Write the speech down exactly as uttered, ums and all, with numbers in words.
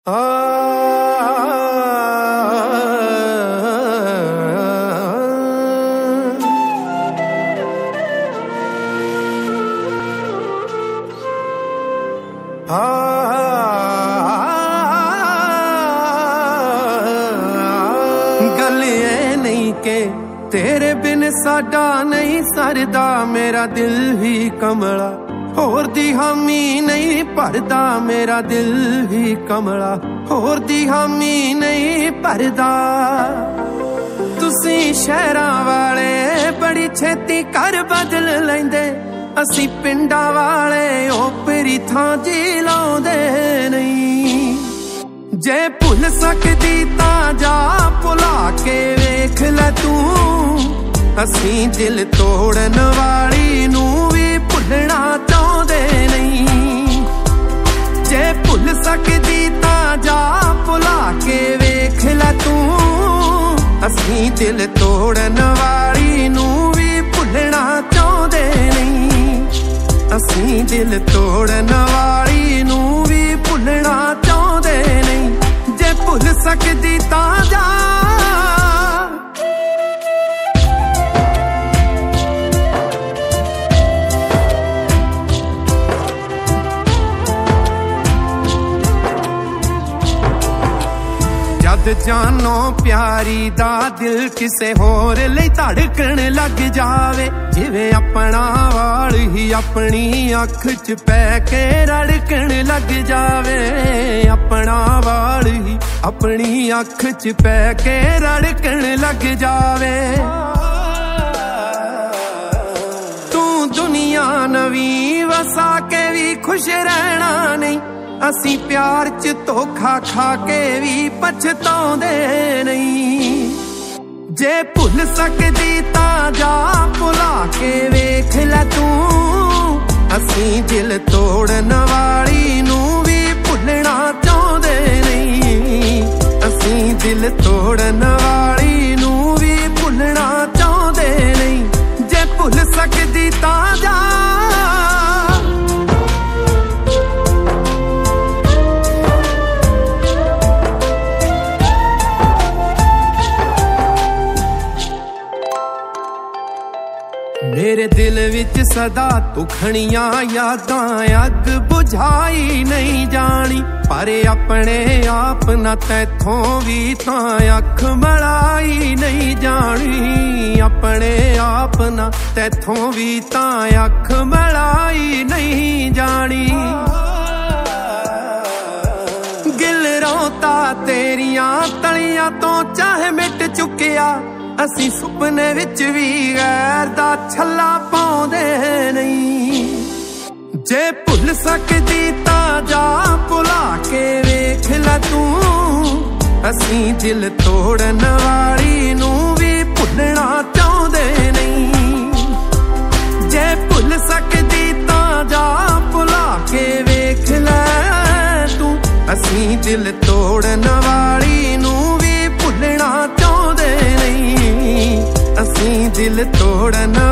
ਆ गल ये नहीं के तेरे बिन साडा नहीं सरदा, मेरा दिल ही कमला होर दी हामी नहीं भरदा, मेरा दिल ही कमला होर दी हामी नहीं भरदा। तुसी शहरां वाले बड़ी छेती घर बदल लैंदे, असी पिंडां वाले ओपरी थां जी लाउंदे नहीं। जे भुल सकदी तां जा भुला के वेख लै तू, असी दिल तोड़न वाली नू भी भुलना चाहुंदे नहीं। जे भुल सकदी तां जा भुला के वेख लै तू, असी दिल तोड़न वाली नू भी भुलना चाहुंदे नहीं। असी दिल तोड़न वाली नू भी भुलना चाहुंदे नहीं। जे भुल सकदी तां जा जानो प्यारी दा दिल किसे होर लई धड़कन लग जावे, जिवें अपना वाल ही अपनी अख च पै के रड़कन लग जावे। अपना वाल ही अपनी अख च पै के रड़कन लग जावे। तू दुनिया नवी वसा के भी खुश रहना नहीं, असी प्यार च धोखा खा के भी पछताउंदे नहीं। जे भुल सकदी तां जा भुला के वेख लै तू, असी दिल तोड़न वाली नू भी भुलना चाहुंदे नहीं। असी दिल तोड़न वाली नू भी भुलना चाहुंदे नहीं। जे भुल सकदी तां जा मेरे दिल विच सदा तू खड़ियां यादां अग बुझाई नहीं जानी। पर अपने आप ना तैथों भी तां अख मलाई नहीं जानी। अपने आप ना तैथों भी तां अख मलाई नहीं जानी। गिल रोता तेरियां तलियां तो चाहे मिट चुकिया, असी सुपने विच भी गैर दा छल्ला पाउंदे नहीं। जे भुल सकदी तां जा भुला के वेख लै तू, असी दिल तोड़न वाली नू भी भुलना चाहुंदे नहीं। जे भुल सकदी तां जा भुला के वेख लै तू, असी दिल तोड़न वाली नू भी भुलना चाहुंदे नहीं। असी दिल तोड़न